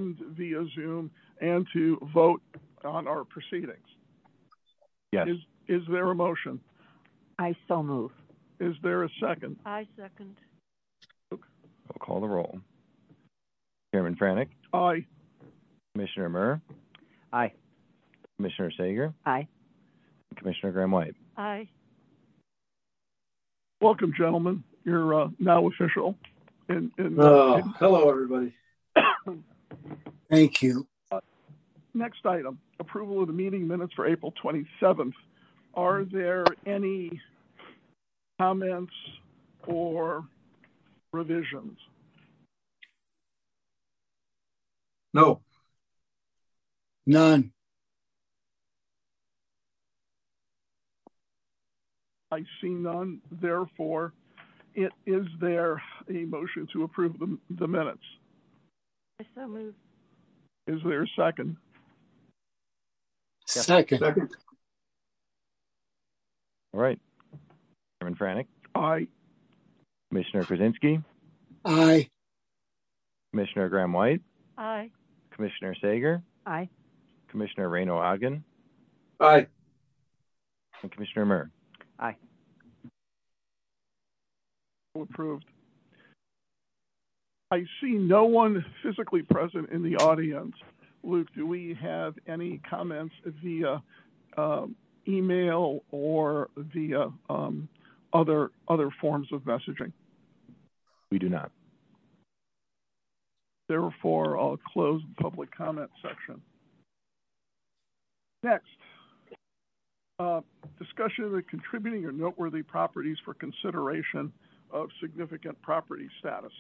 via Zoom and to vote on our proceedings. Yes. Is there a motion? I so move. Is there a second? I second. We'll call the roll. Chairman Franek? Aye. Commissioner Murr? Aye. Commissioner Sager? Aye. Commissioner Graham-White? Aye. Welcome, gentlemen. You're now official. Hello, everybody. Thank you. Next item, approval of the meeting minutes for April 27th. Are there any comments or revisions? No. None. I see none. Therefore, is there a motion to approve the minutes? I so move. Is there a second? Second. All right. Chairman Franek? Aye. Commissioner Krasinski? Aye. Commissioner Graham-White? Aye. Commissioner Sager? Aye. Commissioner Reyno-Ogden? Aye. And Commissioner Murr? Aye. Approved. I see no one physically present in the audience. Luke, do we have any comments via email or via other forms of messaging? We do not. Therefore, I'll close the public comment section. Next, discussion of the contributing or noteworthy properties for consideration of significant property status.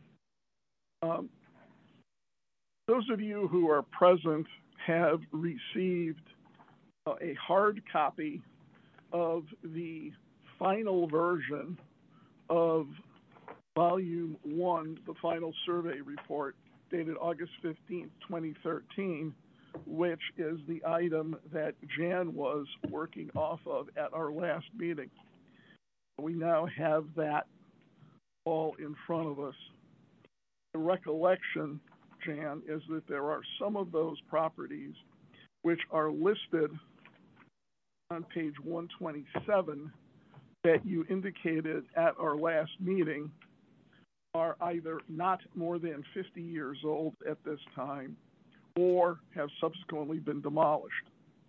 Those of you who are present have received a hard copy of the final version of Volume 1, the final survey report, dated August 15th, 2013, which is the item that Jan was working off of at our last meeting. We now have that all in front of us. The recollection, Jan, is that there are some of those properties which are listed on page 127 that you indicated at our last meeting are either not more than 50 years old at this time or have subsequently been demolished.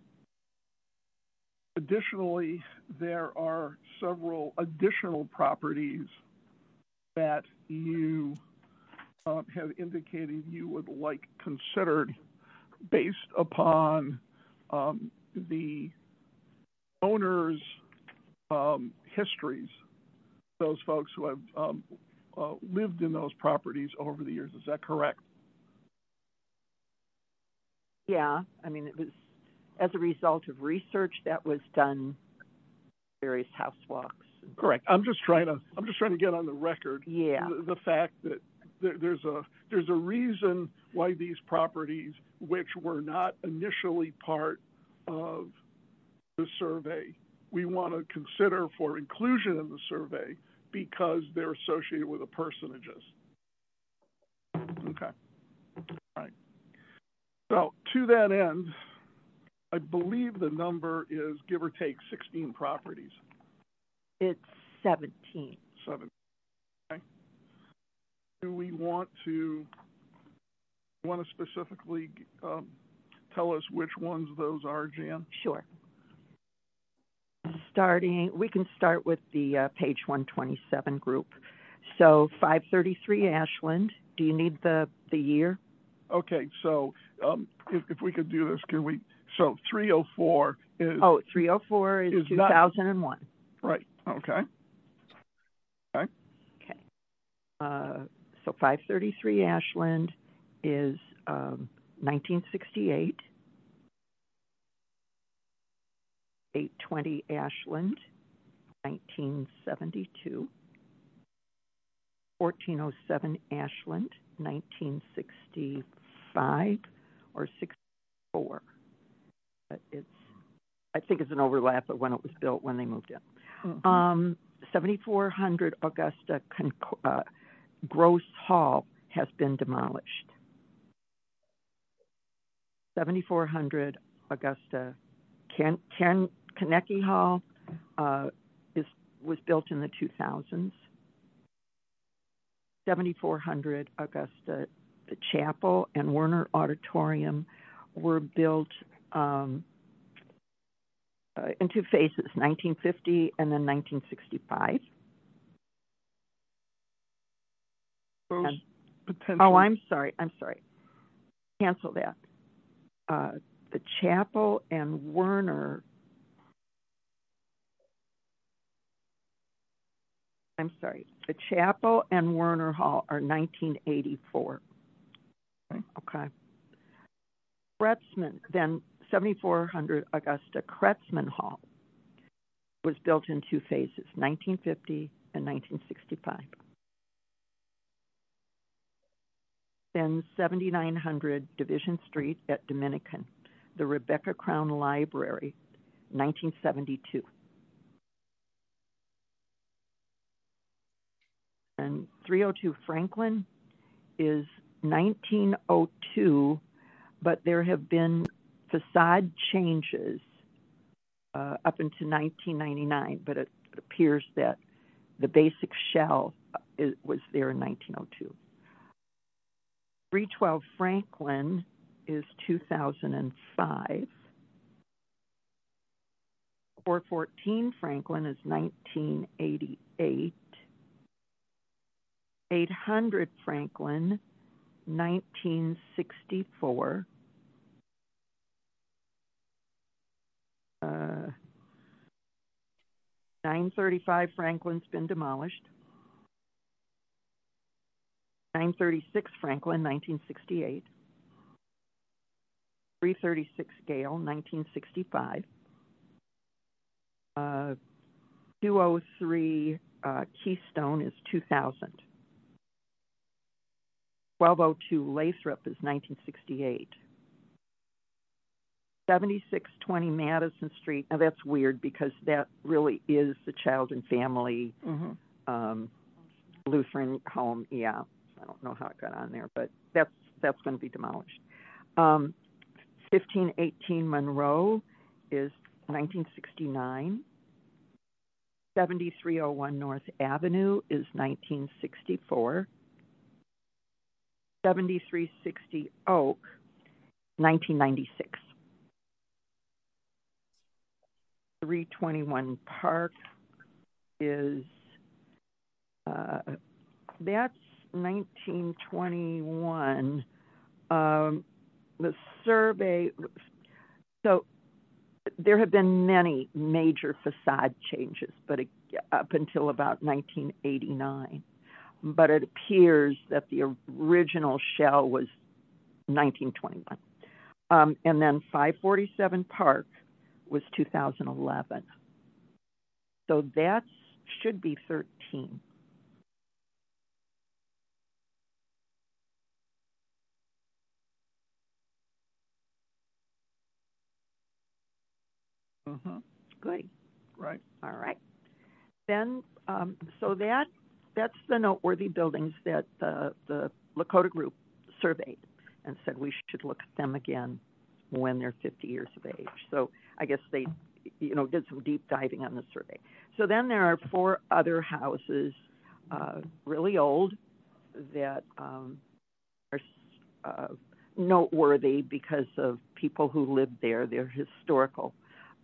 Additionally, there are several additional properties that you have indicated you would like considered based upon the owners' histories, those folks who have lived in those properties over the years. Is that correct? Yeah, I mean, it was as a result of research that was done, various house walks. Correct. I'm just trying to get on the record. Yeah. The fact that there's a reason why these properties, which were not initially part of the survey, we want to consider for inclusion in the survey because they're associated with the personages. Okay. All right. So to that end, I believe the number is, give or take, 16 properties. It's 17. 7. Okay. Do we want to specifically tell us which ones those are, Jan? Sure. We can start with the page 127 group. So 533 Ashland. Do you need the year? Okay, so if we could do this, can we? So 304 is... Oh, 304 is 2001. Not, right, okay. Okay. Okay. So 533 Ashland is 1968. 820 Ashland, 1972. 1407 Ashland, 1965 or 64. But I think it's an overlap of when it was built, when they moved in. Mm-hmm. 7400 Augusta Gross Hall has been demolished. 7400 Augusta Kanecki Hall was built in the 2000s. 7400 Augusta, the chapel and Werner Auditorium were built in two phases, 1950 and then 1965. Those potential. Oh, I'm sorry. Cancel that. The chapel and Werner. I'm sorry. The chapel and Werner Hall are 1984. Okay. Kretzmann, then 7400 Augusta Kretzmann Hall was built in two phases, 1950 and 1965. Then 7900 Division Street at Dominican, the Rebecca Crown Library, 1972. And 302 Franklin is 1902, but there have been facade changes up into 1999, but it appears that the basic shell was there in 1902. 312 Franklin is 2005. 414 Franklin is 1988. 800 Franklin, 1964. 935 Franklin's been demolished. 936 Franklin, 1968. 336 Gale, 1965. 203 Keystone is 2000. 1202 Lathrop is 1968. 7620 Madison Street. Now that's weird because that really is the Child and Family Lutheran home. Yeah, I don't know how it got on there, but that's going to be demolished. 1518 Monroe is 1969. 7301 North Avenue is 1964. 7360 Oak, 1996. 321 Park is, that's 1921. The survey, so there have been many major facade changes, but up until about 1989. But it appears that the original shell was 1921. And then 547 Park was 2011. So that should be 13. Good. Right. All right. Then, so that's the noteworthy buildings that the Lakota group surveyed and said we should look at them again when they're 50 years of age. So I guess they, did some deep diving on the survey. So then there are 4 other houses, really old, that are noteworthy because of people who lived there. They're historical,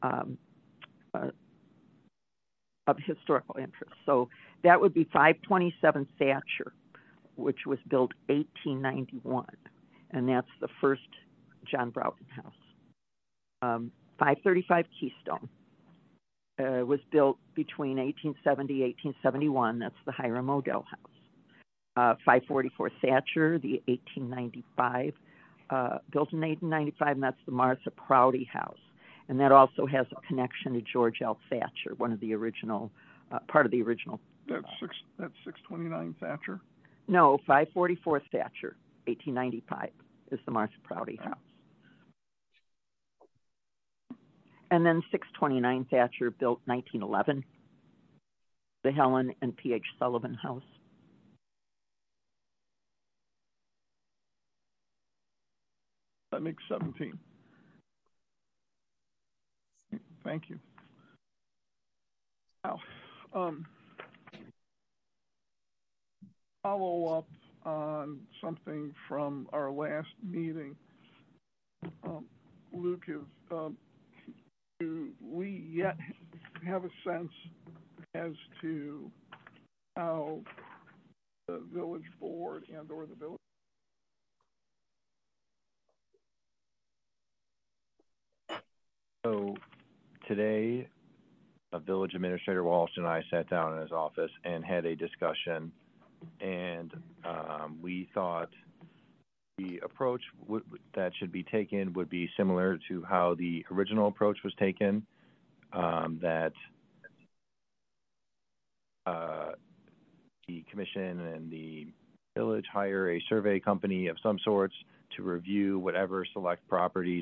of historical interest. So that would be 527 Thatcher, which was built 1891, and that's the first John Broughton house. 535 Keystone was built between 1870 and 1871. That's the Hiram Odell house. 544 Thatcher, the 1895, built in 1895, and that's the Martha Prouty house. And that also has a connection to George L. Thatcher, one of the original, part of the original. That's 629 Thatcher? No, 544 Thatcher, 1895, is the Martha Prouty house. And then 629 Thatcher, built 1911, the Helen and P.H. Sullivan house. That makes 17. Thank you. Now, follow up on something from our last meeting. Luke, do we yet have a sense as to how the village board and or the village So today, Village Administrator Walsh and I sat down in his office and had a discussion, and we thought the approach that should be taken would be similar to how the original approach was taken, that the commission and the village hire a survey company of some sorts to review whatever select properties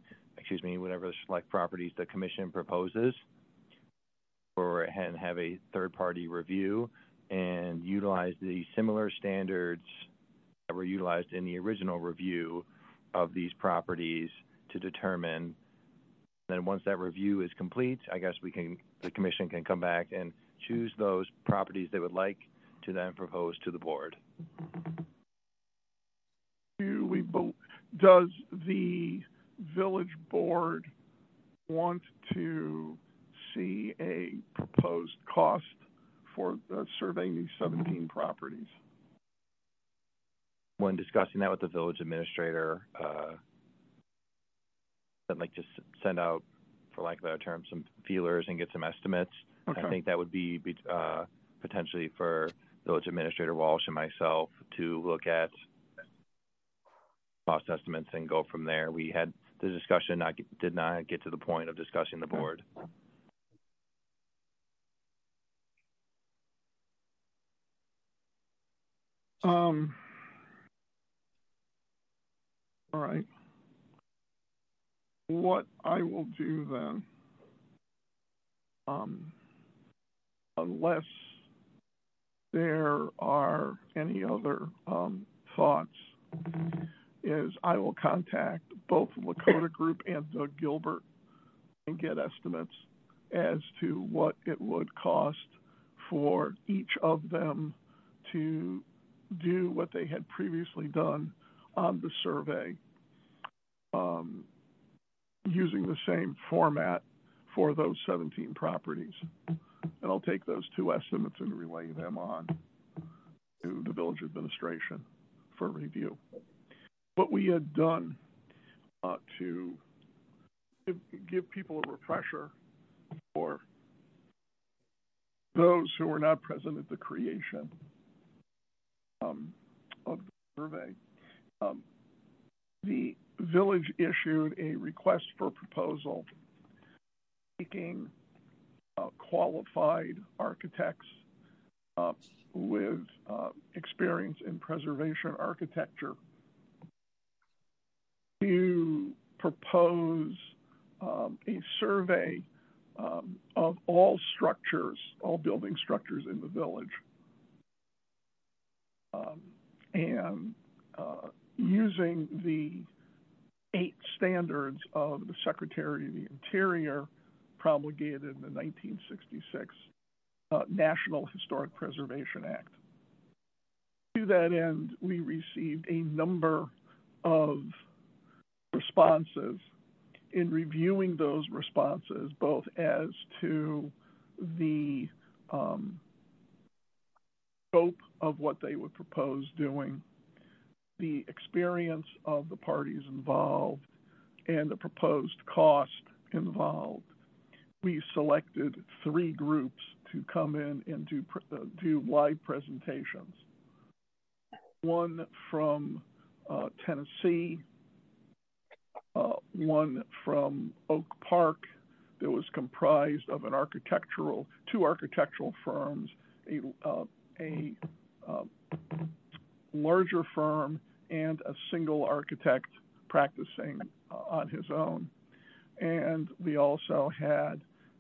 the commission proposes, and have a third-party review and utilize the similar standards that were utilized in the original review of these properties to determine. Then once that review is complete, I guess the commission can come back and choose those properties they would like to then propose to the board. Does the village board want to see a proposed cost for surveying these 17 properties? When discussing that with the village administrator, I'd like to send out, for lack of a better term, some feelers and get some estimates. Okay. I think that would be potentially for village administrator Walsh and myself to look at cost estimates and go from there. We had the discussion, did not get to the point of discussing the board. All right. What I will do then, unless there are any other thoughts, is I will contact both the Lakota Group and Doug Gilbert and get estimates as to what it would cost for each of them to do what they had previously done on the survey, using the same format for those 17 properties. And I'll take those two estimates and relay them on to the village administration for review. What we had done to give people a refresher for those who were not present at the creation of the survey, the village issued a request for proposal seeking qualified architects with experience in preservation architecture to propose a survey of all structures, all building structures in the village. And using the 8 standards of the Secretary of the Interior promulgated in the 1966 National Historic Preservation Act. To that end, we received a number of responses. In reviewing those responses, both as to the scope of what they would propose doing, the experience of the parties involved, and the proposed cost involved, we selected 3 groups to come in and do live presentations. One from Tennessee, one from Oak Park that was comprised of two architectural firms, a larger firm, and a single architect practicing on his own. And we also had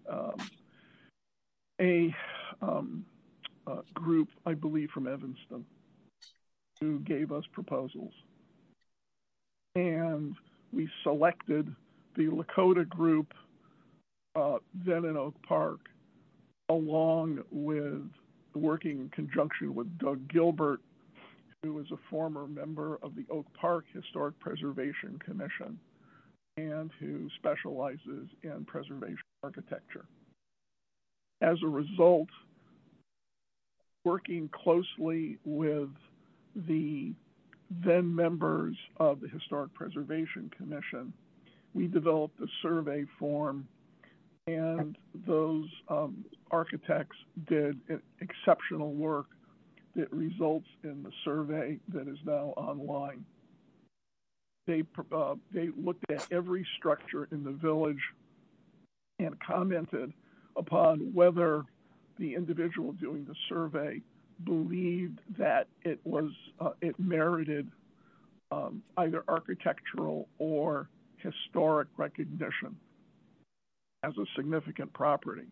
a group, I believe, from Evanston, who gave us proposals. And we selected the Lakota group, then in Oak Park, along with working in conjunction with Doug Gilbert, who is a former member of the Oak Park Historic Preservation Commission and who specializes in preservation architecture. As a result, working closely with the then members of the Historic Preservation Commission, we developed a survey form, and those architects did exceptional work that results in the survey that is now online. They looked at every structure in the village and commented upon whether the individual doing the survey believed that it merited either architectural or historic recognition as a significant property.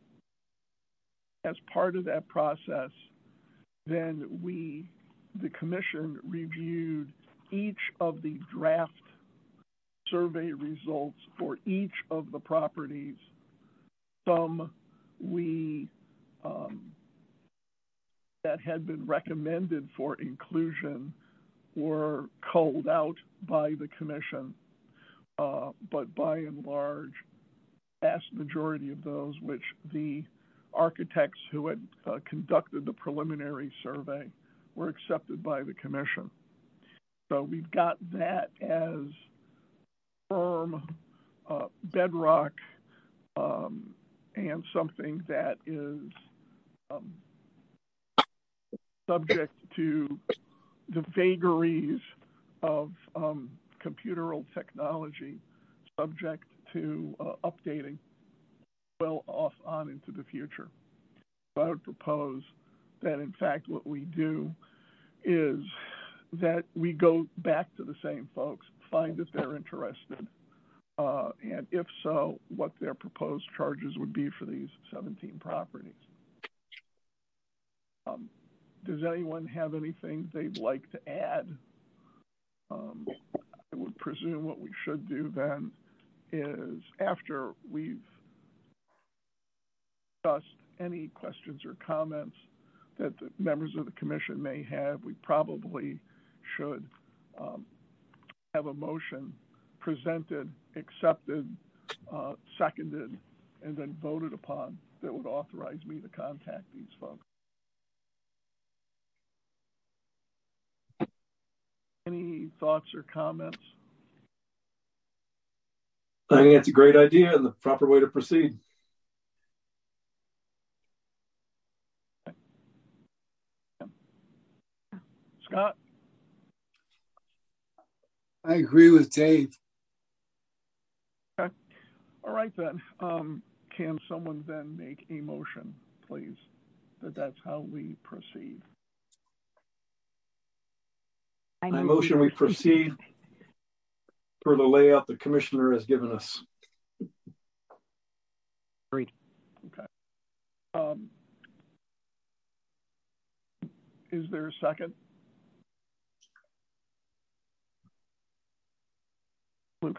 As part of that process, then the commission reviewed each of the draft survey results for each of the properties. Some that had been recommended for inclusion were culled out by the commission, but by and large, vast majority of those which the architects who had conducted the preliminary survey were accepted by the commission. So we've got that as firm bedrock and something that is subject to the vagaries of computeral technology, subject to updating well off on into the future. So I would propose that, in fact, what we do is that we go back to the same folks, find if they're interested, and if so, what their proposed charges would be for these 17 properties. Does anyone have anything they'd like to add? I would presume what we should do then is, after we've discussed any questions or comments that the members of the commission may have, we probably should have a motion presented, accepted, seconded, and then voted upon that would authorize me to contact these folks. Any thoughts or comments? I think it's a great idea and the proper way to proceed. Scott? I agree with Dave. Okay. All right, then. Can someone then make a motion, please, that's how we proceed? I motion we proceed for the layout the commissioner has given us. Agreed. Okay. Is there a second? Luke.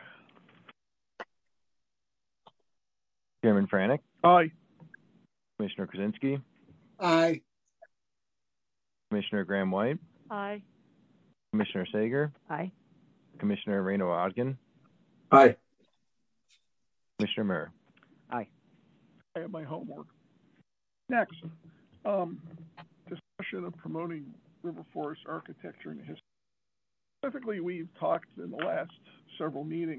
Chairman Franek? Aye. Commissioner Krasinski? Aye. Commissioner Graham-White? Aye. Commissioner Sager? Aye. Commissioner Reyno-Odgin? Aye. Commissioner Murr? Aye. I have my homework. Next, discussion of promoting river forest architecture and history. Specifically, we've talked in the last several meetings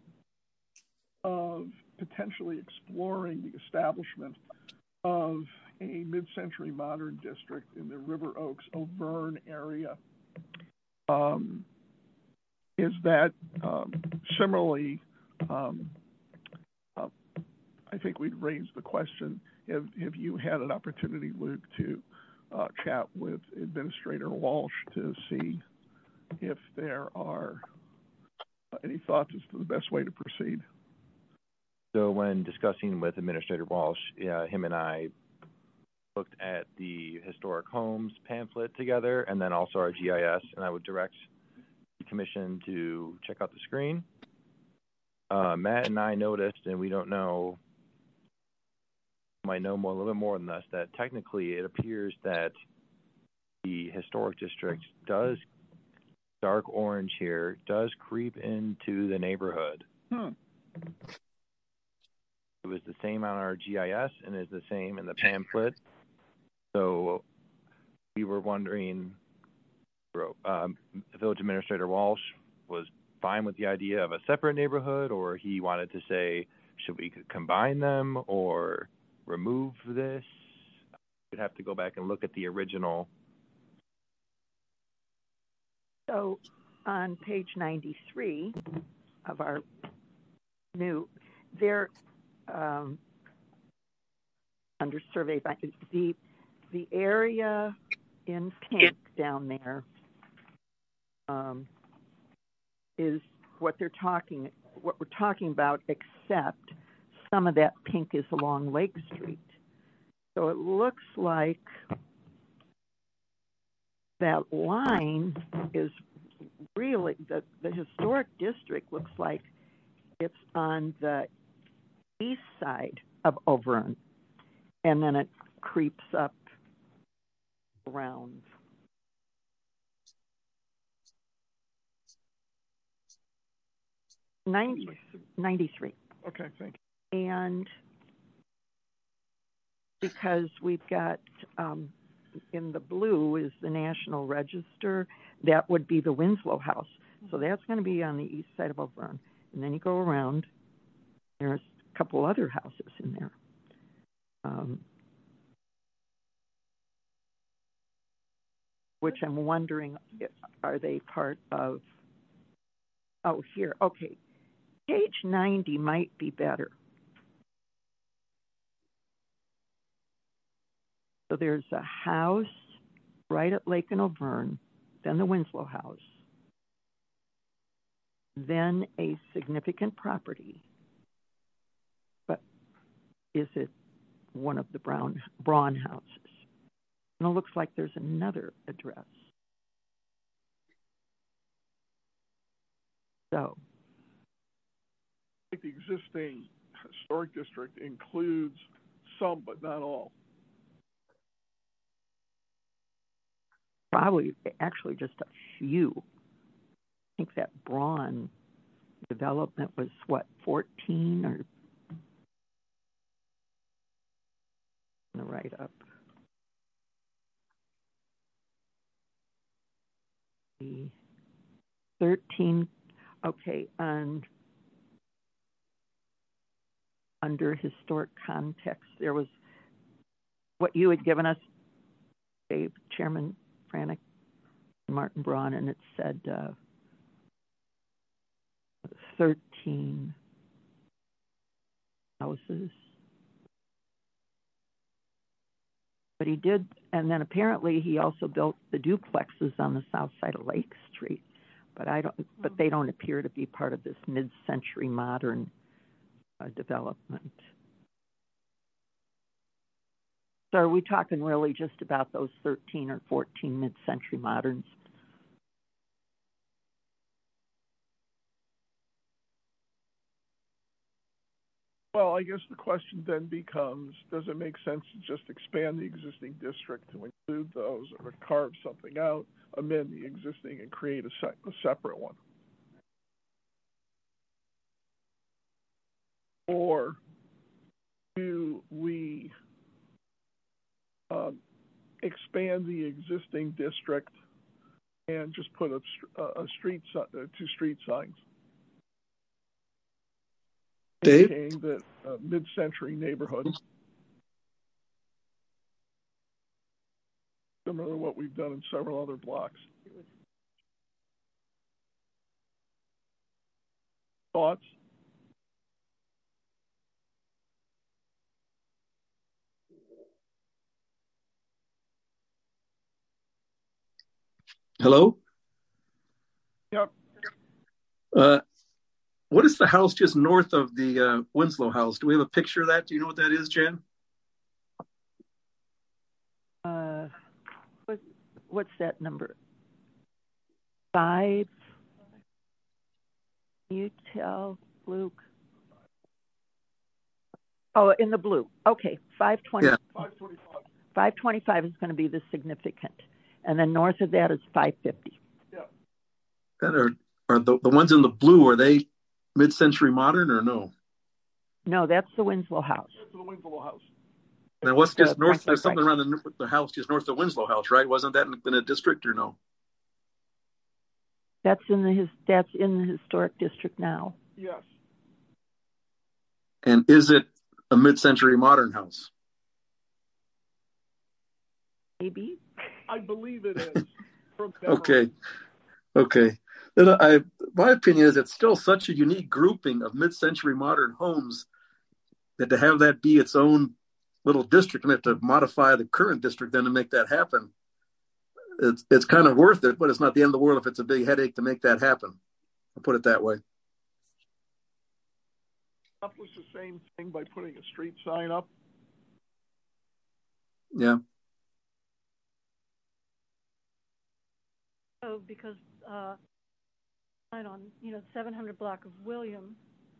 of potentially exploring the establishment of a mid-century modern district in the River Oaks, Auvergne area. Is that similarly, I think we'd raised the question, have you had an opportunity, Luke, to chat with Administrator Walsh to see if there are any thoughts as to the best way to proceed? So when discussing with Administrator Walsh, him and I looked at the historic homes pamphlet together and then also our GIS, and I would direct the commission to check out the screen Matt and I noticed, and we don't know, might know more, a little bit more than us, that technically it appears that the historic district does, dark orange here, does creep into the neighborhood. It was the same on our GIS and is the same in the pamphlet. So we were wondering, Village Administrator Walsh was fine with the idea of a separate neighborhood, or he wanted to say, should we combine them or remove this? We'd have to go back and look at the original. So on page 93 of our new, there, under survey, the area in pink down there is what we're talking about, except some of that pink is along Lake Street. So it looks like that line is really, the historic district looks like it's on the east side of Auvergne, and then it creeps up around. '93. Okay, thank you. And because we've got in the blue is the National Register, that would be the Winslow House. So that's going to be on the east side of Auvergne. And then you go around, there's a couple other houses in there. Which I'm wondering, are they part of, oh, here, okay. Page 90 might be better. So there's a house right at Lake and Auvergne, then the Winslow House, then a significant property. But is it one of the Braun houses? And it looks like there's another address. So I think the existing historic district includes some, but not all. Probably, actually, just a few. I think that Braun development was, what, 14 or on the write-up. The 13, okay, and under historic context, there was what you had given us, Dave, Chairman Franek, Martin Braun, and it said 13 houses. But he did, and then apparently he also built the duplexes on the south side of Lake Street. But they don't appear to be part of this mid-century modern development. So are we talking really just about those 13 or 14 mid-century moderns? Well, I guess the question then becomes, does it make sense to just expand the existing district to include those, or to carve something out, amend the existing, and create a separate one? Or do we expand the existing district and just put two street signs? Dave? Indicating that mid-century neighborhood, similar to what we've done in several other blocks. Thoughts? Hello? Yep. What is the house just north of the Winslow House? Do we have a picture of that? Do you know what that is, Jen? What's that number? 5? Can you tell? Luke. Oh, in the blue. Okay, 520. Yeah. 525. 525 is going to be the significant. And then north of that is 550. Yeah. And are the ones in the blue, are they mid-century modern or no? No, that's the Winslow House. That's the Winslow House. Now, what's just north? Franklin There's something Price. around the house just north of Winslow House, right? Wasn't that in a district or no? That's in the historic district now. Yes. And is it a mid-century modern house? Maybe. I believe it is. From memory. Okay. Then my opinion is it's still such a unique grouping of mid-century modern homes that to have that be its own little district, and have to modify the current district then to make that happen. It's kind of worth it, but it's not the end of the world if it's a big headache to make that happen. I'll put it that way. Accomplish the same thing by putting a street sign up. Yeah. Oh, because sign on 700 block of William.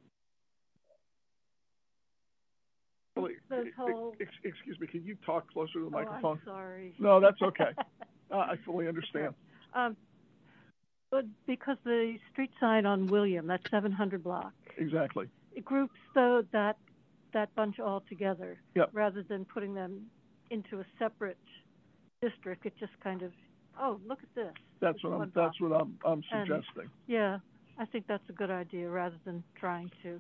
Those whole. Excuse me. Can you talk closer to the microphone? I'm sorry. No, that's okay. I fully understand. But because the street sign on William, that 700 block, Exactly. it groups that bunch all together. Yep. Rather than putting them into a separate district. It just kind of, look at this. That's what I'm suggesting. Yeah, I think that's a good idea rather than trying to.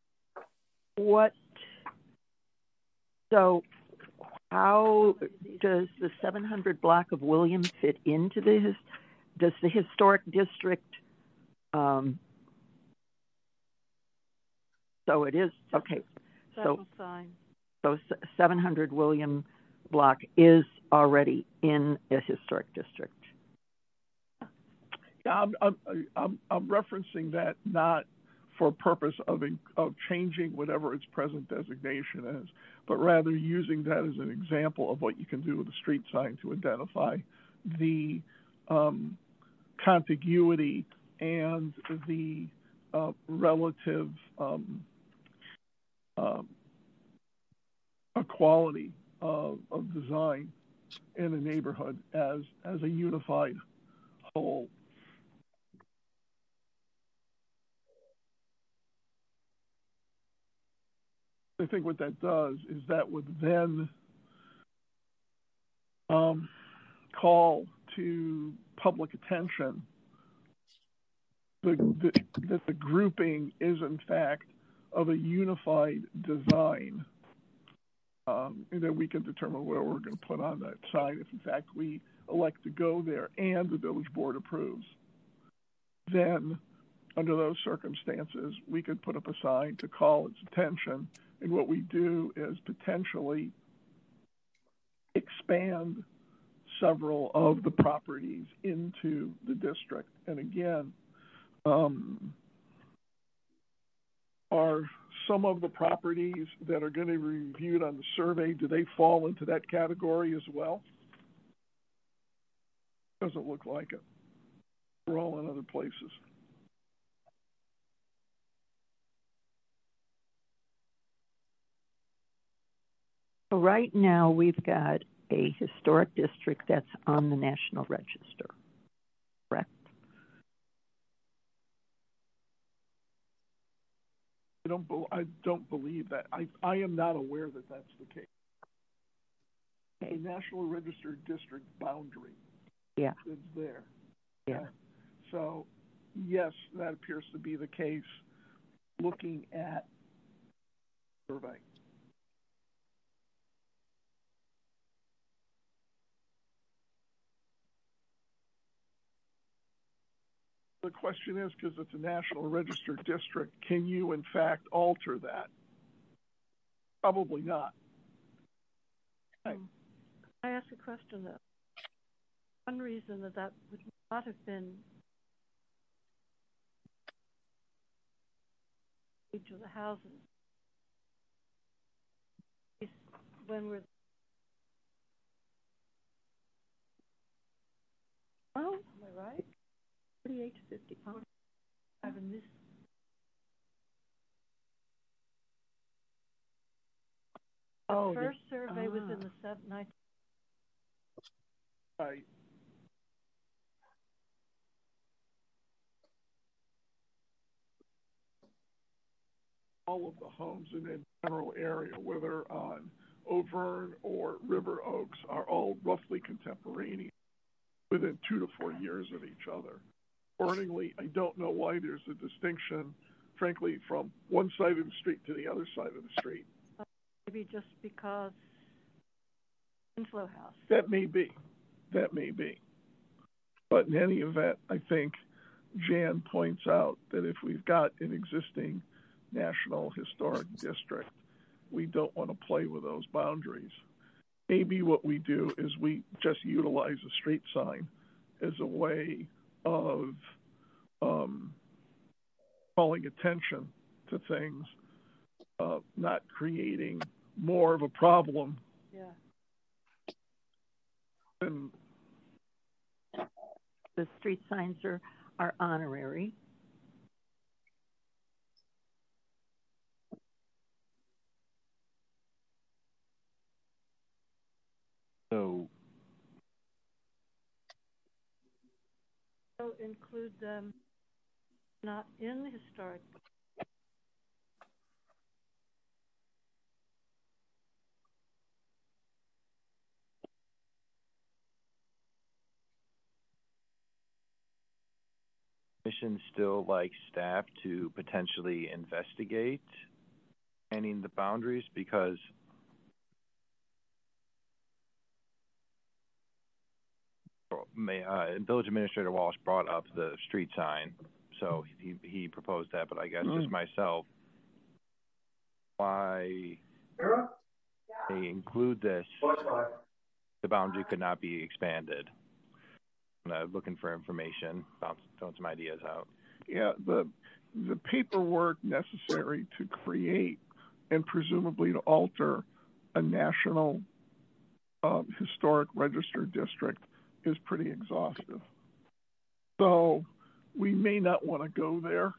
So how does the 700 block of William fit into does the historic district, so it is, okay. So 700 William block is already in a historic district. Yeah, I'm referencing that not for purpose of changing whatever its present designation is, but rather using that as an example of what you can do with a street sign to identify the contiguity and the relative equality of design in a neighborhood as a unified whole. I think what that does is that would then call to public attention that the grouping is in fact of a unified design, and then we can determine where we're going to put on that sign if in fact we elect to go there and the village board approves. Then under those circumstances, we could put up a sign to call its attention. And what we do is potentially expand several of the properties into the district. And again, are some of the properties that are going to be reviewed on the survey, do they fall into that category as well? Doesn't look like it. We're all in other places. So right now we've got a historic district that's on the National Register, correct? I don't believe that. I am not aware that that's the case. Okay. The National Register district boundary is there. Yeah. So, yes, that appears to be the case looking at survey. The question is, because it's a National Register district, can you in fact alter that? Probably not. Can I ask a question though? One reason that would not have been each of the houses is when we're am I right? 48 to 50 pounds. Having this Oh, The first survey was in the 19. Right. All of the homes in the general area, whether on Auvergne or River Oaks, are all roughly contemporaneous, within 2 to 4 years of each other. Accordingly, I don't know why there's a distinction, frankly, from one side of the street to the other side of the street. Maybe just because inflow house. That may be. That may be. But in any event, I think Jan points out that if we've got an existing National Historic District, we don't want to play with those boundaries. Maybe what we do is we just utilize a street sign as a way of calling attention to things, not creating more of a problem. Yeah. And the street signs are honorary. So include them not in the historic. Commission still like staff to potentially investigate expanding the boundaries, because Village Administrator Walsh brought up the street sign, so he proposed that. But I guess just myself, why they include this, the boundary could not be expanded. I'm looking for information, throwing some ideas out. Yeah, the paperwork necessary to create and presumably to alter a national historic registered district is pretty exhaustive. So we may not want to go there.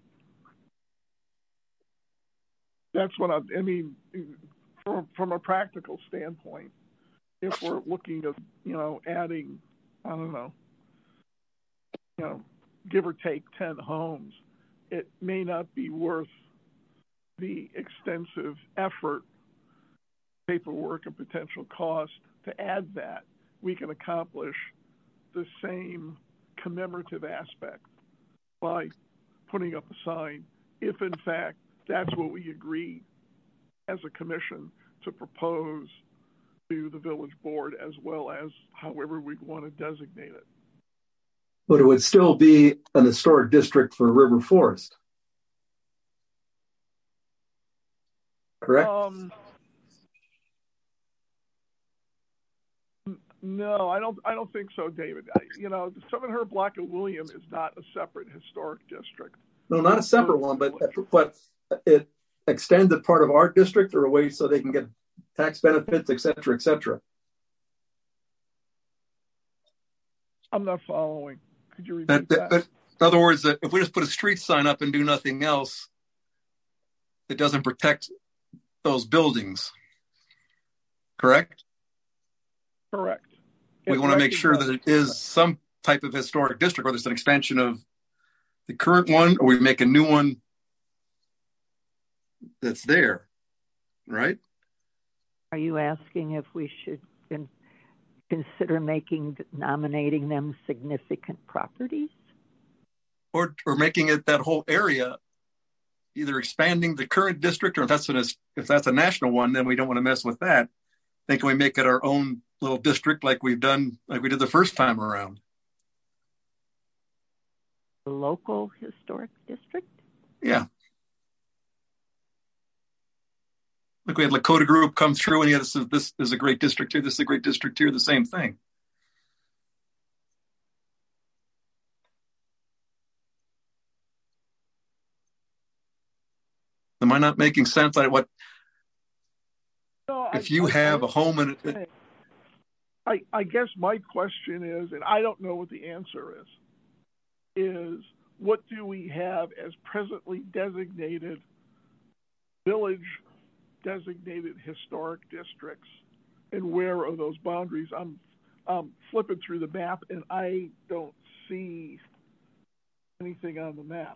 That's what I mean, from a practical standpoint, if we're looking at, adding, I don't know, give or take 10 homes, it may not be worth the extensive effort, paperwork, and potential cost to add that. We can accomplish the same commemorative aspect by putting up a sign, if in fact that's what we agree as a commission to propose to the village board, as well as however we want to designate it. But it would still be an historic district for River Forest. Correct? No, I don't think so, David. The 700 block of William is not a separate historic district. No, not a separate one, but it extended part of our district or a way so they can get tax benefits, et cetera, et cetera. I'm not following. Could you repeat that? In other words, if we just put a street sign up and do nothing else, it doesn't protect those buildings. Correct? Correct. We want to make sure that it is some type of historic district, whether it's an expansion of the current one or we make a new one that's there, right? Are you asking if we should consider nominating them significant properties? Or making it that whole area, either expanding the current district, or if that's a national one, then we don't want to mess with that. Then can we make it our own little district like we did the first time around? A local historic district? Yeah. Like we had Lakota Group come through and this is a great district here, this is a great district here, the same thing. Am I not making sense? If you have a home and I guess my question is, and I don't know what the answer is what do we have as presently designated village designated historic districts, and where are those boundaries? I'm flipping through the map, and I don't see anything on the map.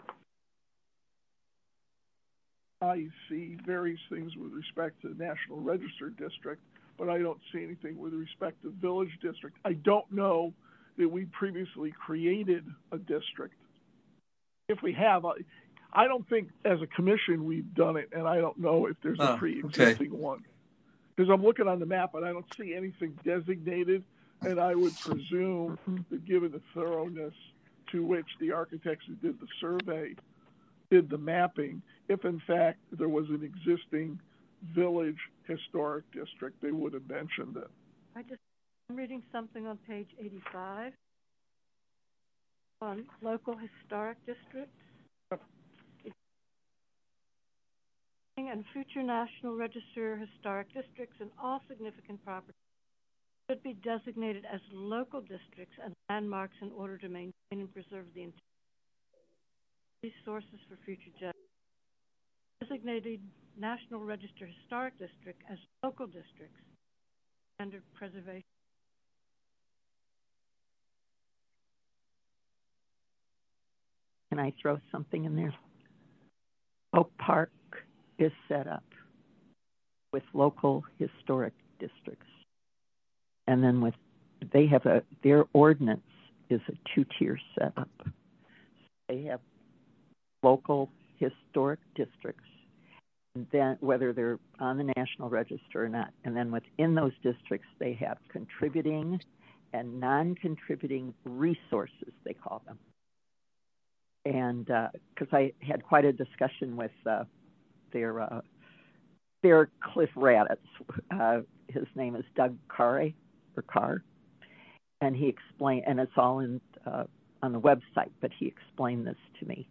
I see various things with respect to the National Register District, but I don't see anything with respect to Village District. I don't know that we previously created a district. If we have, I don't think as a commission we've done it, and I don't know if there's a pre-existing one. Because I'm looking on the map, and I don't see anything designated, and I would presume that given the thoroughness to which the architects who did the survey did the mapping, if in fact there was an existing village historic district, they would have mentioned it. I'm reading something on page 85 on local historic districts. And future National Register historic districts and all significant properties should be designated as local districts and landmarks in order to maintain and preserve the resources for future generations. Designated National Register historic district as local districts, standard preservation. Can I throw something in there? Oak Park is set up with local historic districts. And then they have their ordinance is a two-tier setup. They have local historic districts, and then whether they're on the National Register or not. And then within those districts, they have contributing and non-contributing resources, they call them. And because I had quite a discussion with their Cliff Raditz. His name is Doug Carr, and he explained, and it's all in on the website, but he explained this to me.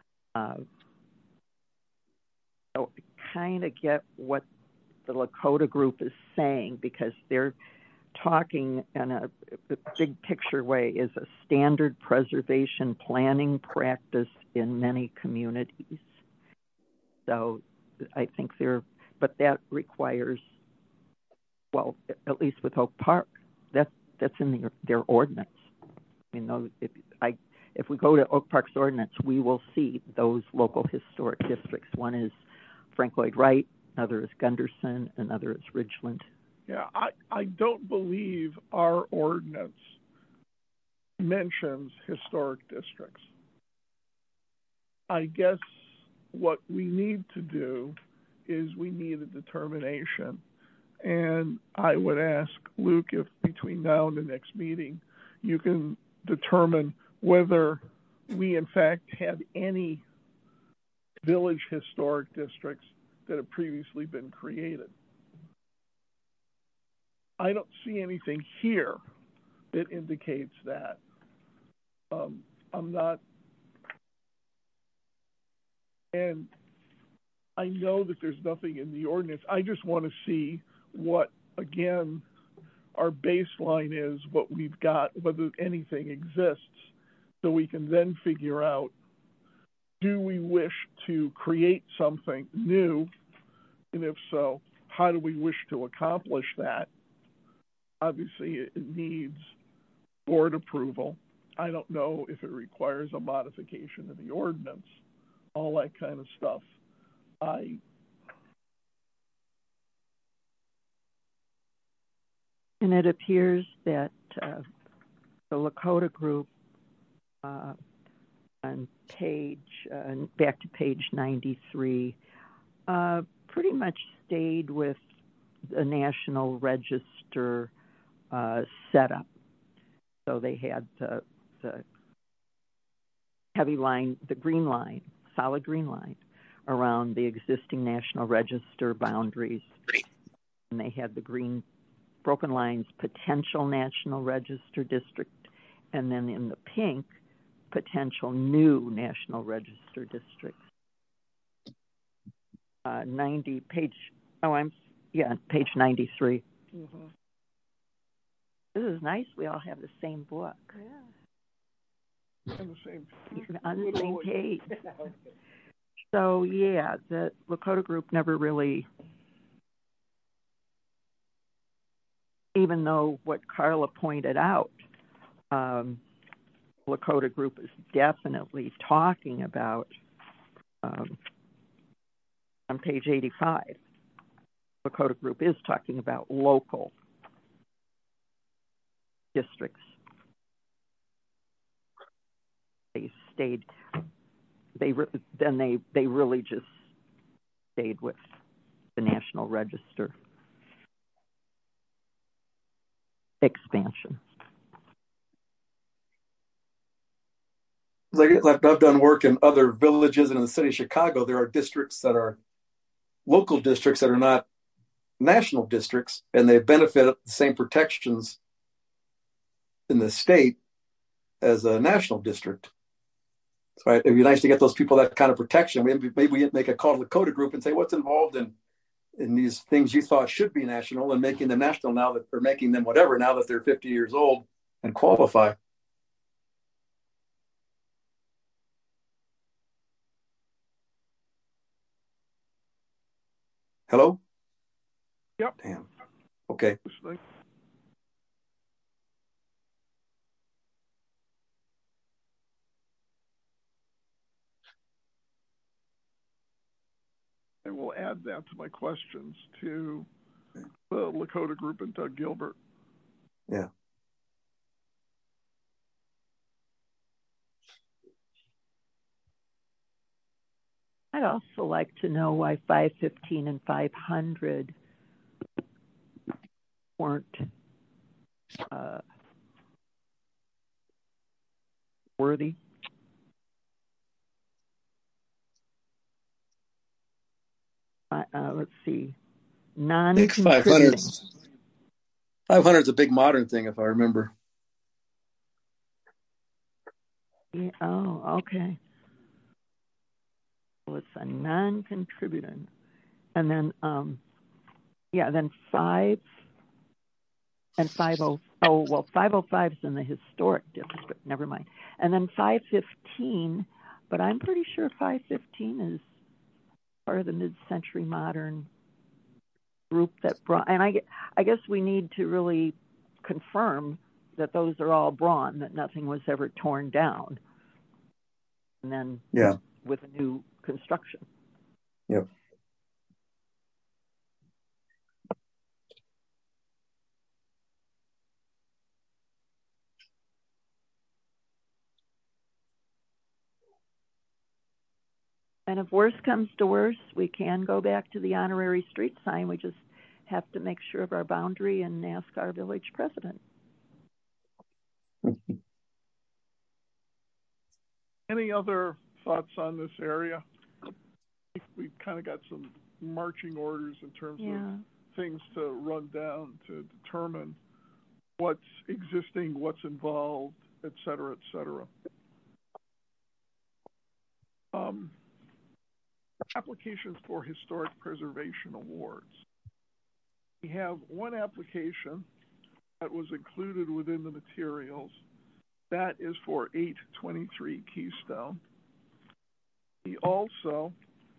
So I kind of get what the Lakota group is saying, because they're talking in a big picture way is a standard preservation planning practice in many communities. So I think but that requires, well, at least with Oak Park, that's in their ordinance. I mean, if we go to Oak Park's ordinance, we will see those local historic districts. One is Frank Lloyd Wright, another is Gunderson, another is Ridgeland. Yeah, I don't believe our ordinance mentions historic districts. I guess what we need to do is we need a determination. And I would ask Luke if between now and the next meeting, you can determine whether we in fact have any village historic districts that have previously been created. I don't see anything here that indicates that. I'm not, and I know that there's nothing in the ordinance. I just want to see what, again, our baseline is, what we've got, whether anything exists, so we can then figure out, do we wish to create something new? And if so, how do we wish to accomplish that? Obviously, it needs board approval. I don't know if it requires a modification of the ordinance, all that kind of stuff. And it appears that the Lakota group on back to page 93, pretty much stayed with the National Register setup. So they had the heavy line, the green line, solid green line around the existing National Register boundaries. And they had the green broken lines, potential National Register district, and then in the pink, potential new National Register districts. Page 93. Mm-hmm. This is nice. We all have the same book. Yeah. On the same page. So yeah, the Lakota group never really, even though what Carla pointed out, Lakota group is definitely talking about on page 85. Lakota group is talking about local districts. They stayed. They really just stayed with the National Register expansion. Like I've done work in other villages and in the city of Chicago. There are districts that are local districts that are not national districts, and they benefit the same protections in the state as a national district. So it'd be nice to get those people that kind of protection. Maybe we make a call to the Lakota group and say, what's involved in these things you thought should be national and making them national now that, or making them whatever now that they're 50 years old and qualify. Hello? Yep. Damn. Okay. I will add that to my questions to the Lakota group and Doug Gilbert. Yeah. I'd also like to know why 515 and 500 weren't worthy. Let's see. Non-contributing. 500 is a big modern thing, if I remember. Yeah, oh, okay. So it's a non-contributing. And then, then 5 and 50. Oh, well, 505 is in the historic district. Never mind. And then 515, but I'm pretty sure 515 is part of the mid-century modern group that brought. And I guess we need to really confirm that those are all Braun, that nothing was ever torn down. And then with a new construction. Yep. And if worse comes to worse, we can go back to the honorary street sign. We just have to make sure of our boundary and ask our village president. Any other thoughts on this area? We've kind of got some marching orders in terms of things to run down to determine what's existing, what's involved, et cetera, et cetera. Applications for historic preservation awards. We have one application that was included within the materials. That is for 823 Keystone. He also,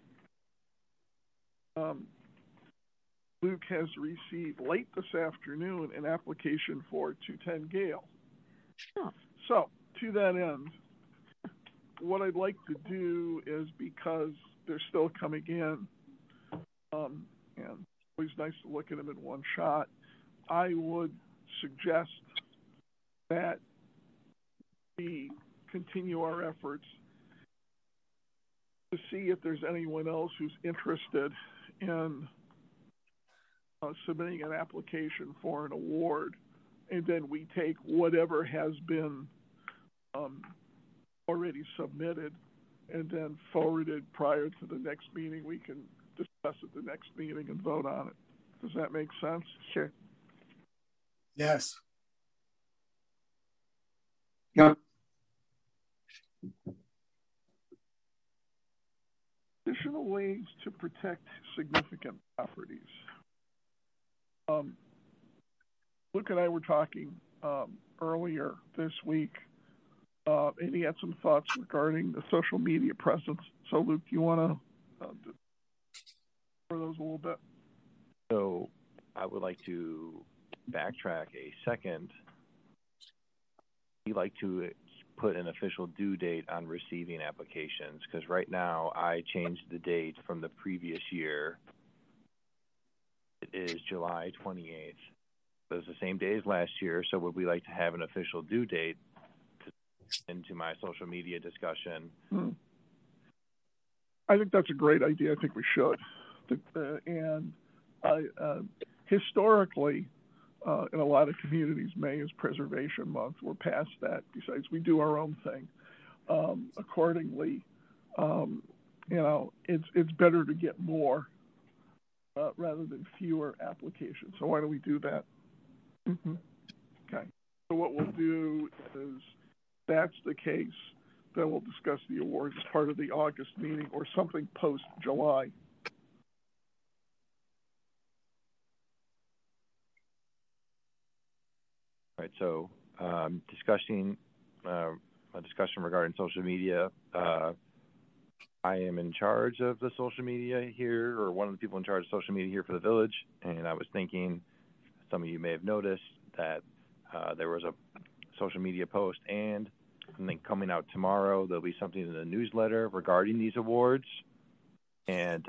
Luke has received late this afternoon an application for 210 Gale. Oh. So, to that end, what I'd like to do is, because they're still coming in, and it's always nice to look at them in one shot, I would suggest that we continue our efforts to see if there's anyone else who's interested in submitting an application for an award, and then we take whatever has been already submitted and then forwarded prior to the next meeting. We can discuss at the next meeting and vote on it. Does that make sense? Sure. Yes. Yep. Additional ways to protect significant properties. Luke and I were talking earlier this week And he had some thoughts regarding the social media presence. So, Luke, do you want to for those a little bit? So I would like to backtrack a second. We'd like to put an official due date on receiving applications, because right now I changed the date from the previous year. It is July 28th. So it's the same day as last year, so would we like to have an official due date into my social media discussion? I think that's a great idea. I think we should. And historically, in a lot of communities, May is Preservation Month. We're past that. Besides, we do our own thing. Accordingly, it's better to get more rather than fewer applications. So why don't we do that? Mm-hmm. Okay. So what we'll do is, if that's the case, then we'll discuss the awards as part of the August meeting or something post-July. All right, so discussion regarding social media. I am in charge of the social media here, or one of the people in charge of social media here for the village, and I was thinking, some of you may have noticed that there was a social media post, and something coming out tomorrow. There'll be something in the newsletter regarding these awards, and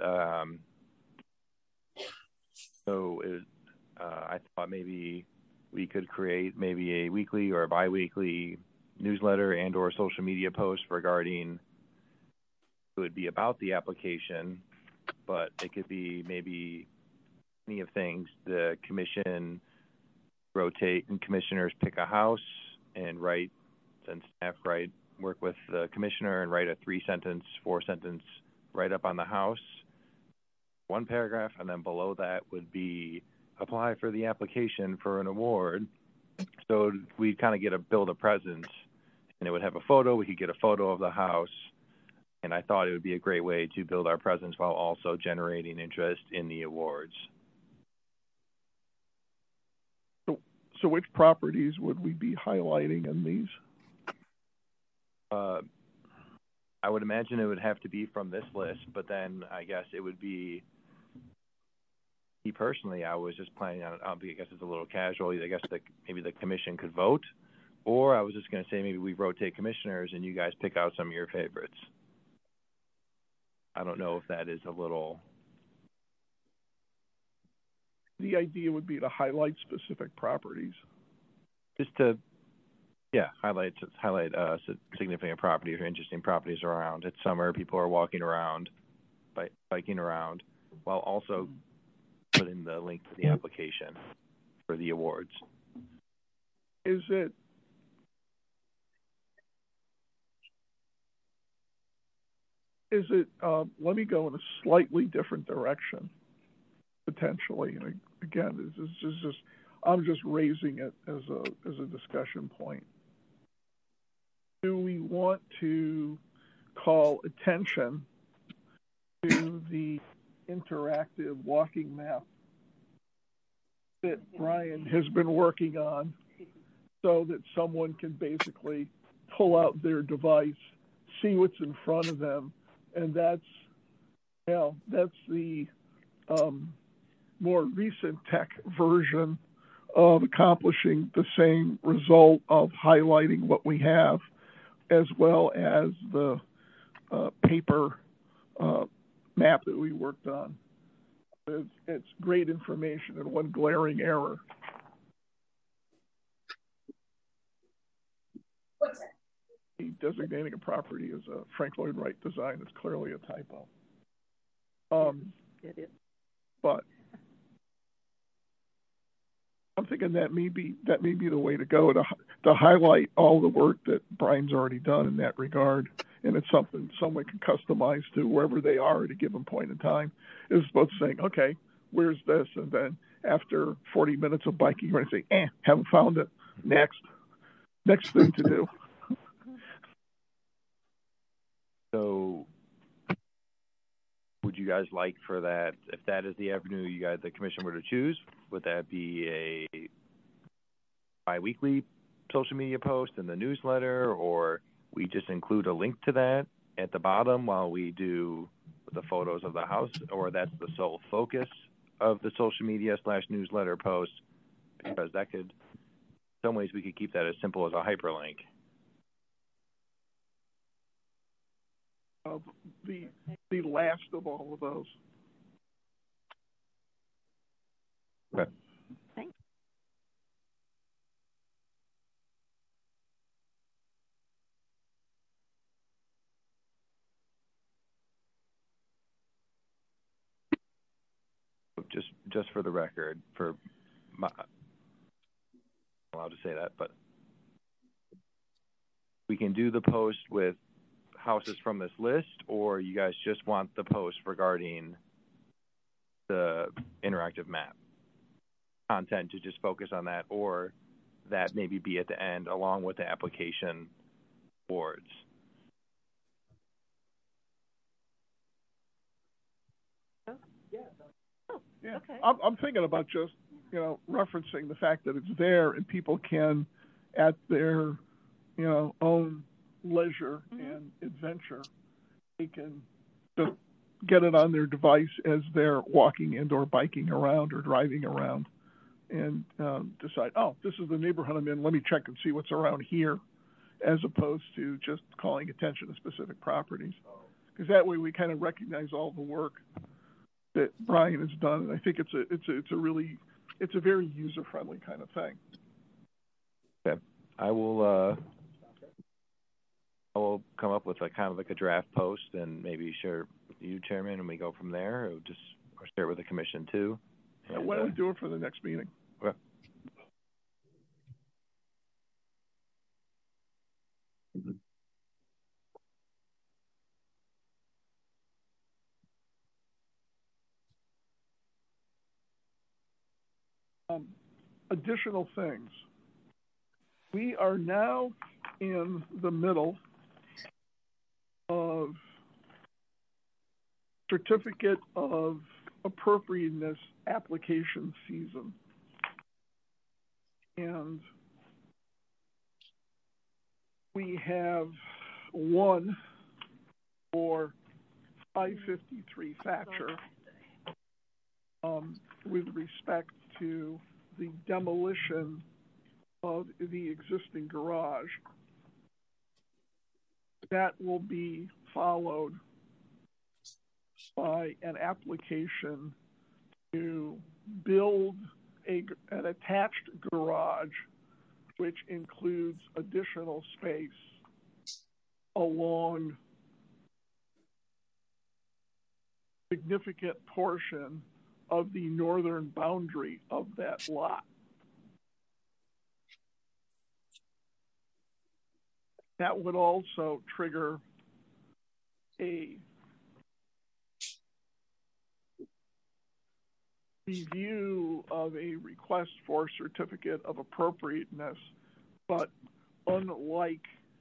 I thought maybe we could create maybe a weekly or a bi-weekly newsletter and or social media post regarding, it would be about the application, but it could be maybe any of things. The commission rotate and commissioners pick a house and write, and staff work with the commissioner and write a 3-sentence, 4-sentence write-up on the house, one paragraph, and then below that would be apply for the application for an award. So we kind of build a presence, and it would have a photo. We could get a photo of the house, and I thought it would be a great way to build our presence while also generating interest in the awards. So which properties would we be highlighting in these? I would imagine it would have to be from this list, but then I guess it would be, me personally, I was just planning on, I guess it's a little casual, I guess maybe the commission could vote, or I was just going to say maybe we rotate commissioners and you guys pick out some of your favorites. I don't know if that is a little... The idea would be to highlight specific properties. Just to, yeah, highlight significant properties or interesting properties around. It's summer, people are walking around, biking around, while also putting the link to the application for the awards. Is it let me go in a slightly different direction, potentially. And again, this is just, I'm just raising it as a discussion point. Do we want to call attention to the interactive walking map that Brian has been working on, so that someone can basically pull out their device, see what's in front of them, and that's the more recent tech version of accomplishing the same result of highlighting what we have, as well as the paper map that we worked on. It's great information and one glaring error. What's that? Designating a property as a Frank Lloyd Wright design is clearly a typo. It is. But I'm thinking that may be the way to go, to highlight all the work that Brian's already done in that regard, and it's something someone can customize to wherever they are at a given point in time, as opposed to saying, okay, where's this? And then after 40 minutes of biking, you're going to say, haven't found it. Next thing to do. So would you guys like for that, if that is the avenue the commission were to choose, would that be a bi-weekly social media post in the newsletter, or we just include a link to that at the bottom while we do the photos of the house, or that's the sole focus of the social media / newsletter post, because that could, in some ways, we could keep that as simple as a hyperlink. The last of all of those. Okay. Thanks. Just for the record, for my, I'm allowed to say that, but we can do the post with houses from this list, or you guys just want the post regarding the interactive map content to just focus on that, or that maybe be at the end along with the application boards. Yeah. Okay. I'm thinking about just, referencing the fact that it's there and people can, at their, own leisure and adventure, they can just get it on their device as they're walking and or biking around or driving around and decide, oh, this is the neighborhood I'm in. Let me check and see what's around here, as opposed to just calling attention to specific properties. Because that way we kind of recognize all the work that Brian has done, and I think it's a very user-friendly kind of thing. Okay, I will come up with a draft post and maybe share with you, Chairman, and we go from there, or share it with the commission too. And, why don't we do it for the next meeting? Okay. Additional things. We are now in the middle of certificate of appropriateness application season. And we have one for 553 Thatcher with respect to the demolition of the existing garage. That will be followed by an application to build an attached garage, which includes additional space along a significant portion of the northern boundary of that lot. That would also trigger a review of a request for certificate of appropriateness, but unlike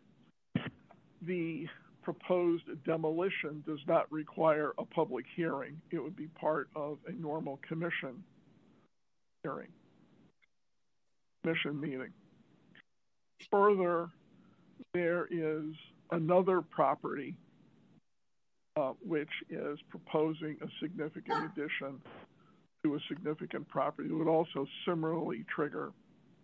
the proposed demolition does not require a public hearing. It would be part of a normal commission meeting. Further, there is another property which is proposing a significant addition to a significant property. It would also similarly trigger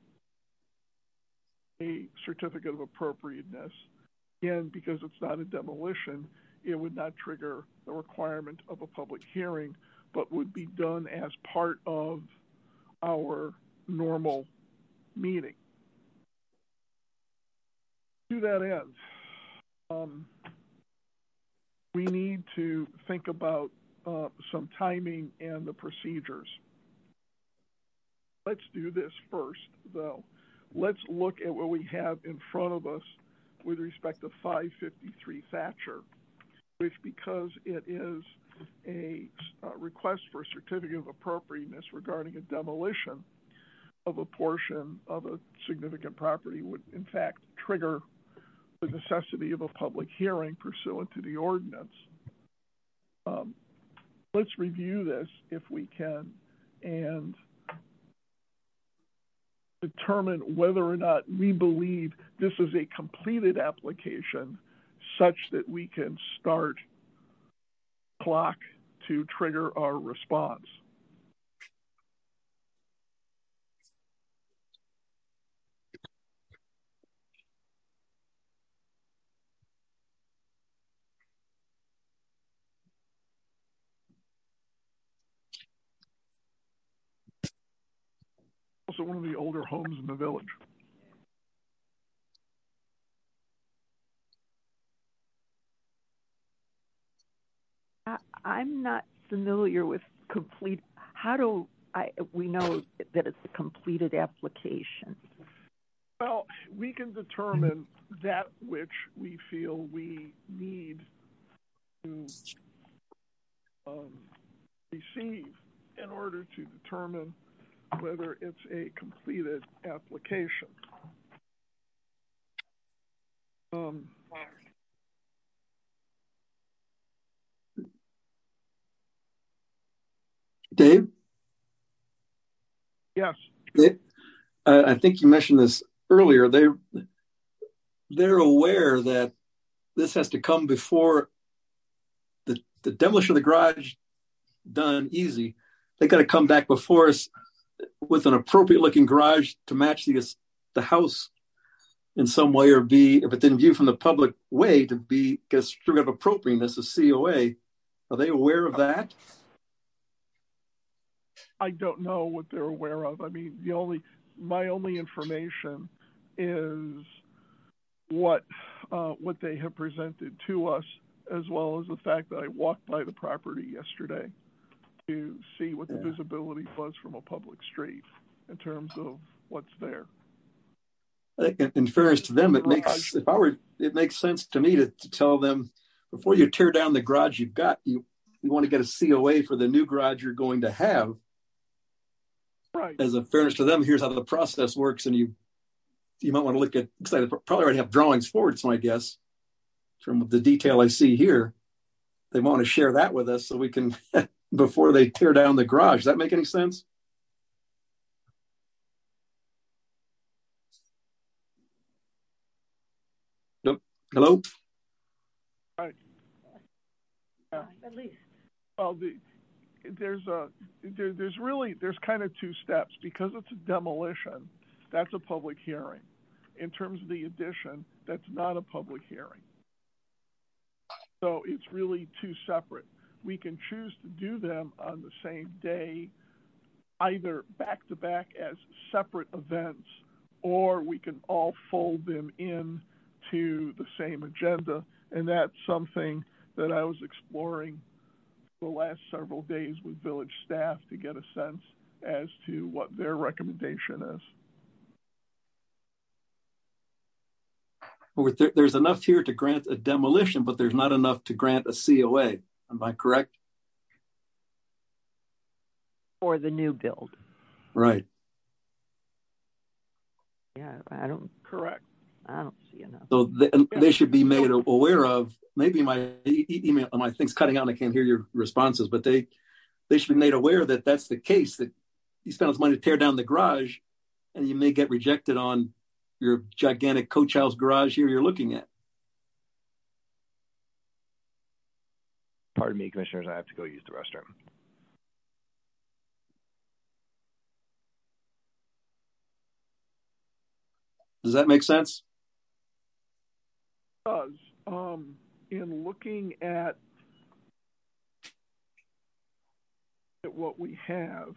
a certificate of appropriateness. Again, because it's not a demolition, it would not trigger the requirement of a public hearing, but would be done as part of our normal meeting. To that end, we need to think about some timing and the procedures. Let's do this first, though. Let's look at what we have in front of us with respect to 553 Thatcher, which, because it is a request for a certificate of appropriateness regarding a demolition of a portion of a significant property, would in fact trigger the necessity of a public hearing pursuant to the ordinance. Let's review this if we can, and determine whether or not we believe this is a completed application such that we can start clock to trigger our response. Also one of the older homes in the village. I'm not familiar with complete. We know that it's a completed application? Well, we can determine that which we feel we need to receive in order to determine whether it's a completed application. Dave? Yes. Dave, I think you mentioned this earlier. They're aware that this has to come before the demolition of the garage done easy. They got to come back before us with an appropriate looking garage to match the house in some way, or be, if it didn't view from the public way, to be get a certificate of appropriateness, a COA. Are they aware of that? I don't know what they're aware of. I mean, my only information is what they have presented to us, as well as the fact that I walked by the property yesterday to see what the visibility was from a public street in terms of what's there. In fairness to them, it makes sense to me to tell them, before you tear down the garage you've got, you want to get a COA for the new garage you're going to have. Right. As a fairness to them, here's how the process works, and you might want to look at, because I probably already have drawings for it, it's my guess, from the detail I see here. They want to share that with us so we can, before they tear down the garage. Does that make any sense? Nope. Hello? Right. Yeah. At least. Well, there's kind of two steps. Because it's a demolition, that's a public hearing. In terms of the addition, that's not a public hearing. So it's really two separate. We can choose to do them on the same day, either back to back as separate events, or we can all fold them in to the same agenda. And that's something that I was exploring the last several days with village staff to get a sense as to what their recommendation is. Well, there's enough here to grant a demolition, but there's not enough to grant a COA. Am I correct? For the new build. Right. Yeah, Correct. I don't see enough. So they should be made aware of. Maybe my email, my thing's cutting out and I can't hear your responses, but they should be made aware that that's the case, that you spend this money to tear down the garage and you may get rejected on your gigantic coach house garage here you're looking at. Pardon me, commissioners, I have to go use the restroom. Does that make sense? It does. In looking at what we have,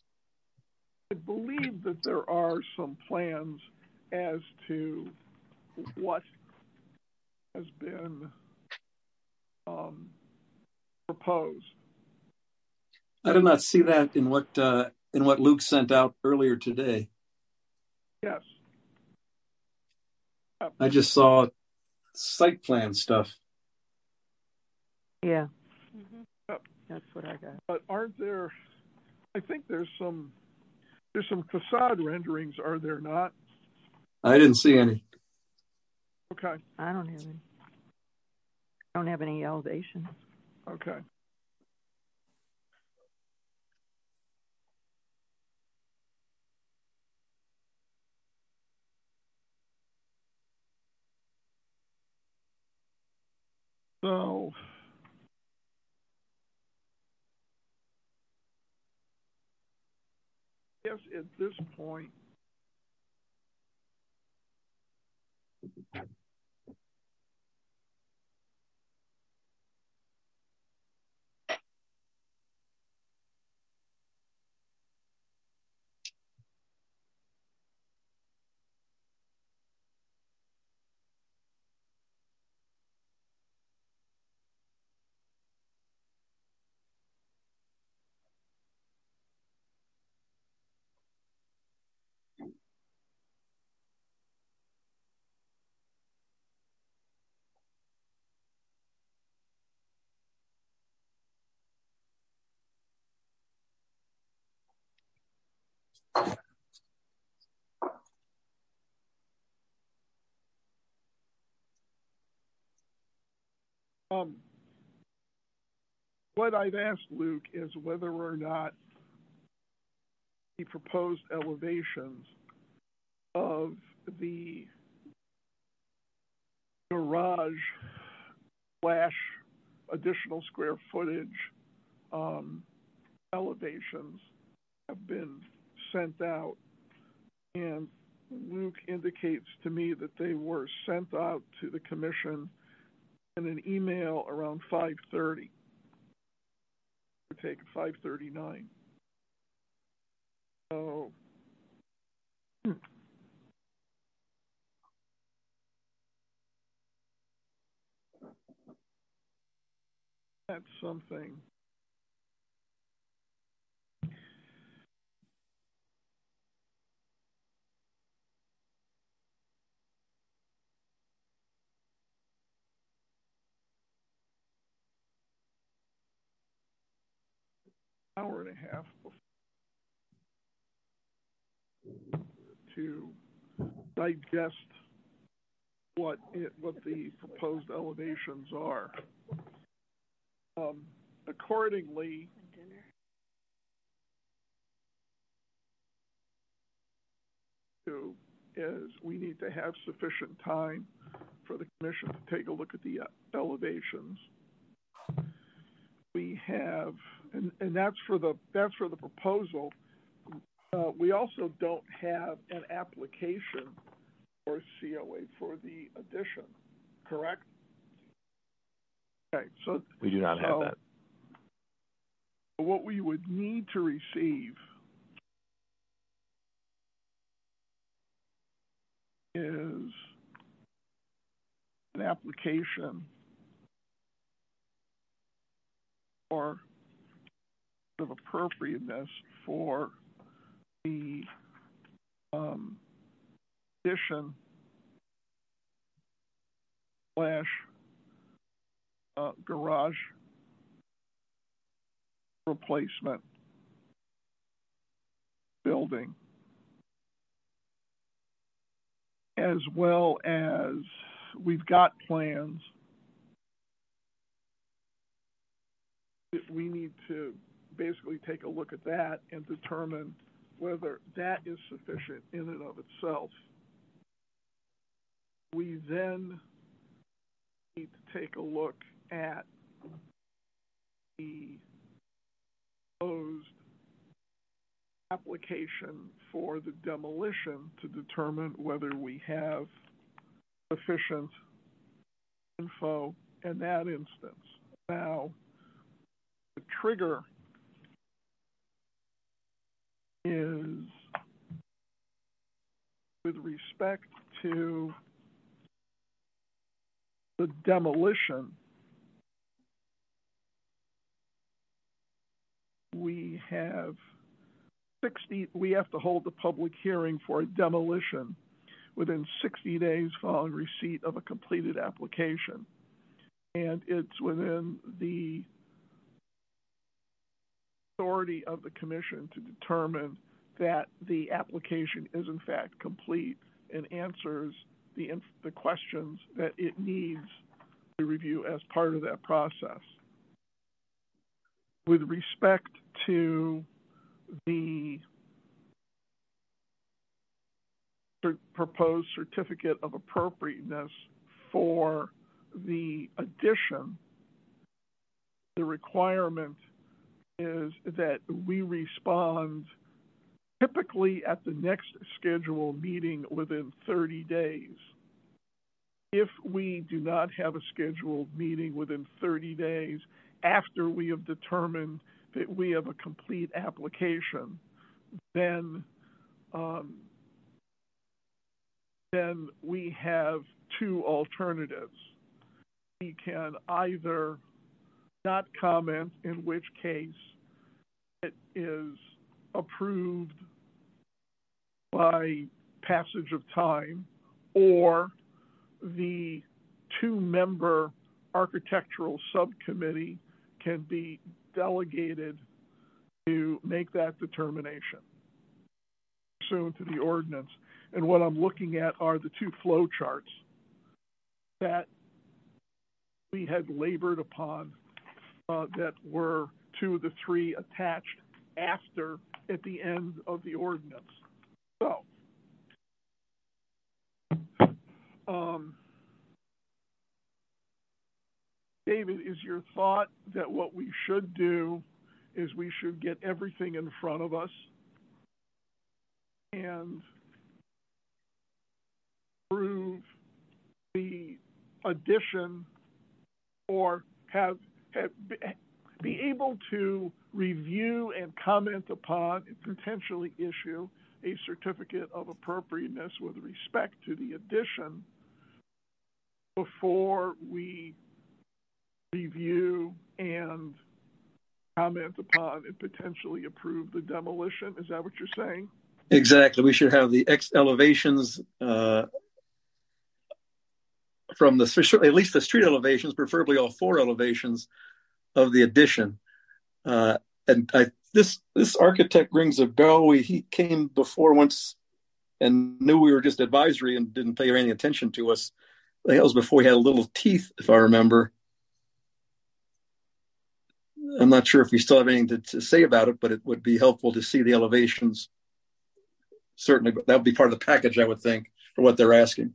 I believe that there are some plans as to what has been proposed. I did not see that in what Luke sent out earlier today. Yes. I just saw site plan stuff. Yeah, Yep. that's what I got. But aren't there? I think there's some facade renderings. Are there not? I didn't see any. Okay. I don't have any. I don't have any elevations. Okay. So, I guess at this point, what I've asked Luke is whether or not the proposed elevations of the garage / additional square footage elevations have been sent out, and Luke indicates to me that they were sent out to the commission in an email around 5:30. Take 5:39. So that's something. Hour and a half to digest what the proposed elevations are. Accordingly, is we need to have sufficient time for the commission to take a look at the elevations. We have, and that's for the proposal. We also don't have an application or COA for the addition, correct? Okay, so we do not have that. What we would need to receive is an application or of appropriateness for the addition / garage replacement building, as well as we've got plans. We need to basically take a look at that and determine whether that is sufficient in and of itself. We then need to take a look at the proposed application for the demolition to determine whether we have sufficient info in that instance. Now, the trigger is with respect to the demolition, we have to hold the public hearing for a demolition within 60 days following receipt of a completed application. And it's within the authority of the commission to determine that the application is in fact complete and answers the questions that it needs to review as part of that process. With respect to the proposed certificate of appropriateness for the addition, the requirement is that we respond typically at the next scheduled meeting within 30 days. If we do not have a scheduled meeting within 30 days after we have determined that we have a complete application, then we have two alternatives. We can either not comment, in which case it is approved by passage of time, or the two-member architectural subcommittee can be delegated to make that determination pursuant to the ordinance. And what I'm looking at are the two flow charts that we had labored upon that were two of the three attached at the end of the ordinance. So, David, is your thought that what we should do is we should get everything in front of us and approve the addition, or be able to review and comment upon and potentially issue a certificate of appropriateness with respect to the addition before we review and comment upon and potentially approve the demolition? Is that what you're saying? Exactly. We should have the elevations from at least the street elevations, preferably all four elevations of the addition. This architect rings a bell. He came before once and knew we were just advisory and didn't pay any attention to us. I think that was before he had little teeth, if I remember. I'm not sure if we still have anything to say about it, but it would be helpful to see the elevations. Certainly, that would be part of the package, I would think, for what they're asking.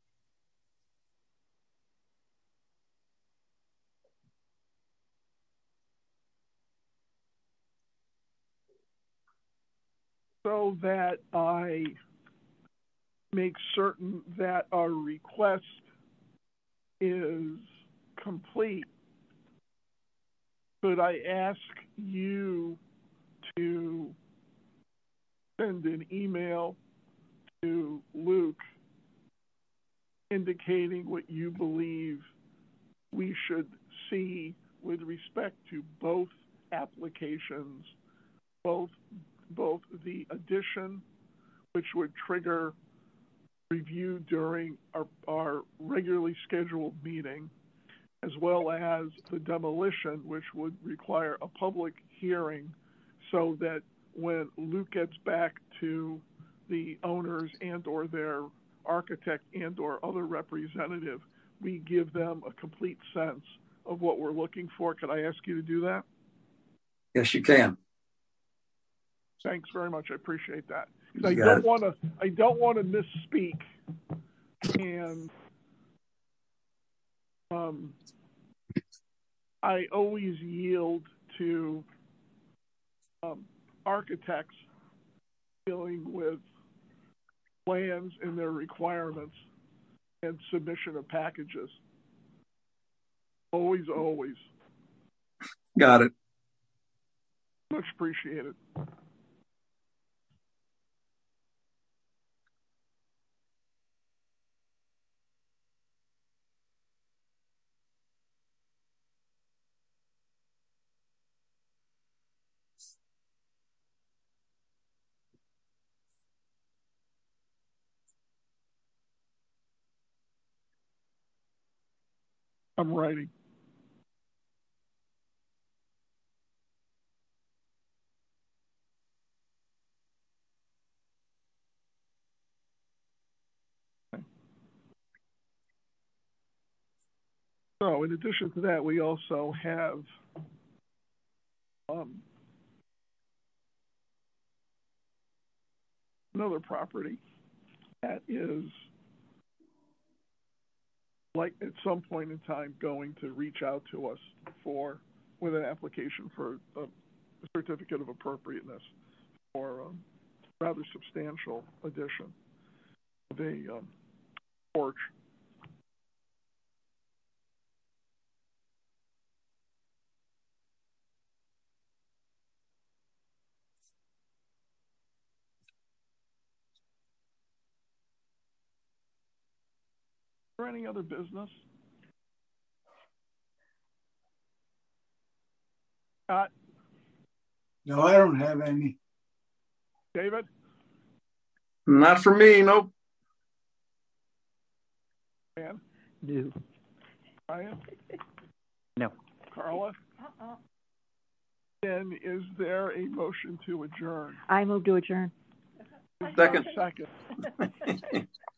So that I make certain that our request is complete, could I ask you to send an email to Luke indicating what you believe we should see with respect to both applications, both the addition, which would trigger review during our regularly scheduled meeting, as well as the demolition, which would require a public hearing, so that when Luke gets back to the owners and or their architect and or other representative, we give them a complete sense of what we're looking for. Could I ask you to do that? Yes, you can. Thanks very much. I appreciate that. I don't want to misspeak, and I always yield to architects dealing with plans and their requirements and submission of packages. Always. Got it. Much appreciated. I'm writing. So in addition to that, we also have another property that is like at some point in time going to reach out to us with an application for a certificate of appropriateness for a rather substantial addition of a porch. Is there any other business? Scott? No, I don't have any. David? Not for me, nope. Dan? No. Ryan? No. Carla? Then is there a motion to adjourn? I move to adjourn. Second. Second.